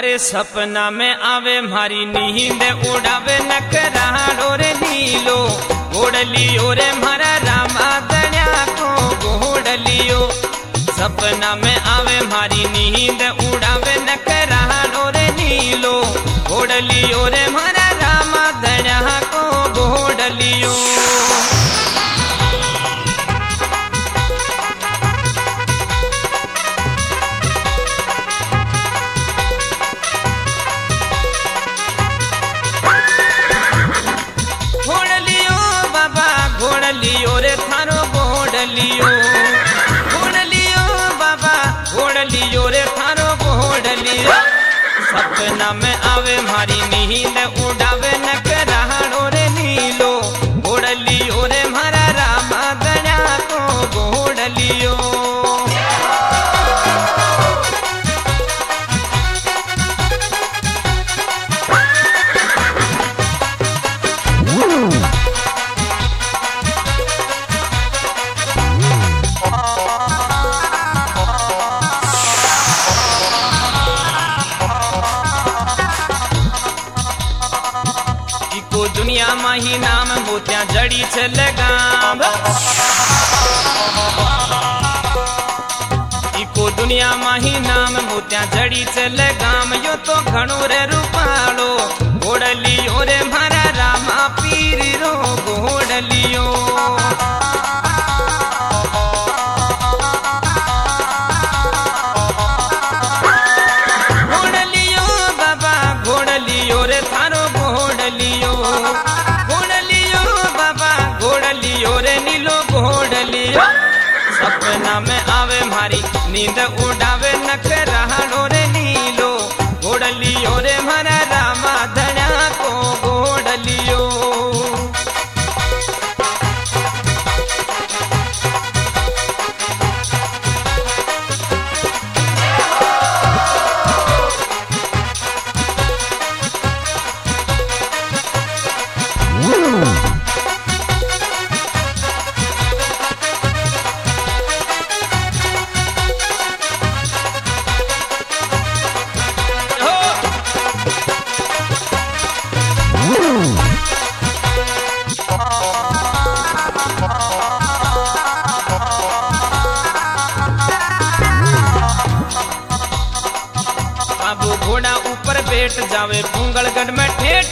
अरे सपना में आवे मारी नींद उड़ावे नखराड़ो रे नीलो घोड़ लियो रे मारा रामा दनिया को घोड़ लियो। सपना में आवे मारी नींद उड़ावे नखराड़ो रे नीलो घोड़ लियो रे मारा रामा दनिया को घोड़ लियो। घोड़ लियो रे थारो घोड़ लियो, घोड़ लियो बाबा घोड़ लियो रे थारो घोड़ लियो। सपना में आवे मारी नींद उड़ावे नखराड़ो रे नीलो घोड़ लियो रे मारा रामा दनिया को घोड़ लियो। दुनिया माही नाम मोतिया जड़ी से लगाम, इको दुनिया माही नाम मोतिया जड़ी से लगाम। यो तो घणो रे रूपालो घोड़ लियो रे मारा रामा पीर रो घोड़ लियो। घोड़ लियो बाबा घोड़ लियो रे थारो घोड़ लियो, घोड़ लियो बाबा घोड़ लियो रे नीलो घोड़ लियो। सपना में आवे मारी नींद उड़ावे नखराड़ो रे नीलो घोड़ लियो रे मारा रामा दनिया को घोड़ लियो। बाबू घोड़ा ऊपर बैठ जावे पुंगलगढ़ में ठेठ,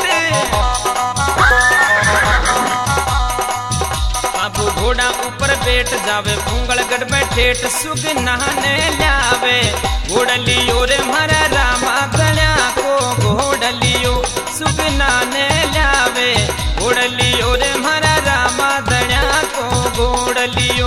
बाबू घोड़ा ऊपर बैठ जावे पुंगलगढ़ में ठेठ। सुख नहाने लावे घोड़ लियो रे मारा रामा दनिया को घोड़ लियो। सुख नहाने लावे घोड़ लियो रे मारा रामा दनिया को घोड़ लियो।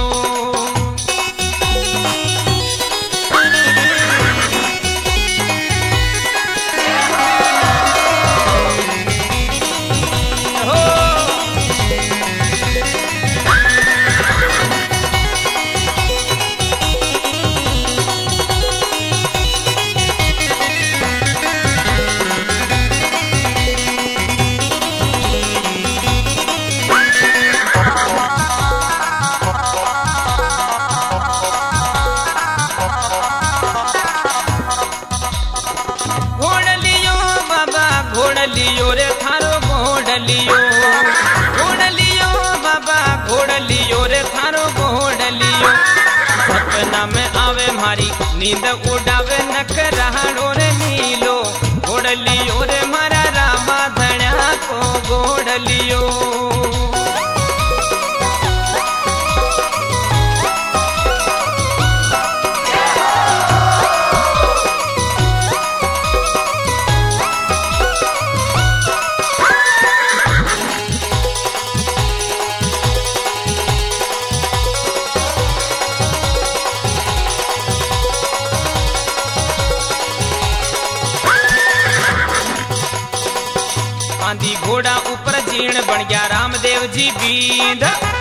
घोड़ लियो रे थारो घोड़ लियो, घोड़ लियो बाबा घोड़ लियो रे थारो घोड़ लियो। सपना में आवे मारी नींद उड़ावे नखराड़ो रे नीलो घोड़ लियो रे मारा रामा दनिया को घोड़ लियो। आंधी घोड़ा ऊपर जीण बन गया रामदेव जी बींद,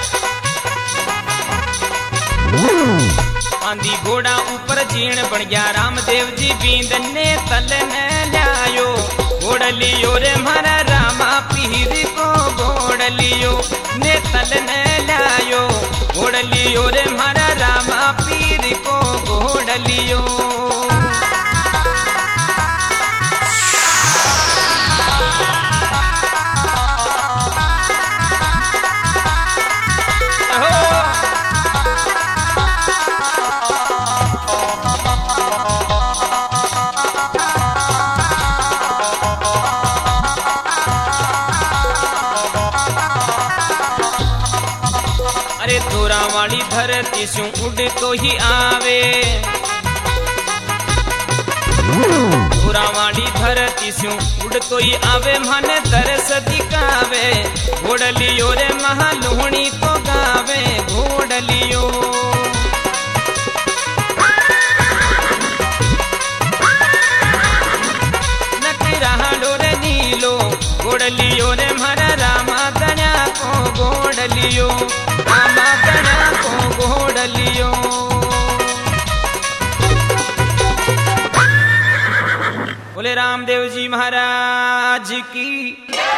आंधी घोड़ा ऊपर जीण बन गया रामदेव जी बींद। ने तल ने लायो घोड़ लियो रे मारा रामा पीर को घोड़ लियो। ने तल ने लायो घोड़ लियो रे मारा रामा पीर को घोड़ लियो। धरती से उड़तो ही आवे, पुरावाड़ी धरती से उड़तो ही आवे, मन तरस दिखावे। घोड़लियो रे महालुहणी को गावे, घोड़लियो नकरालो रे नीलो, घोड़लियो रे मारा रामा गण्या को घोड़लियो, रामा गण्या को घोड़लियो। बोले रामदेव जी महाराज की।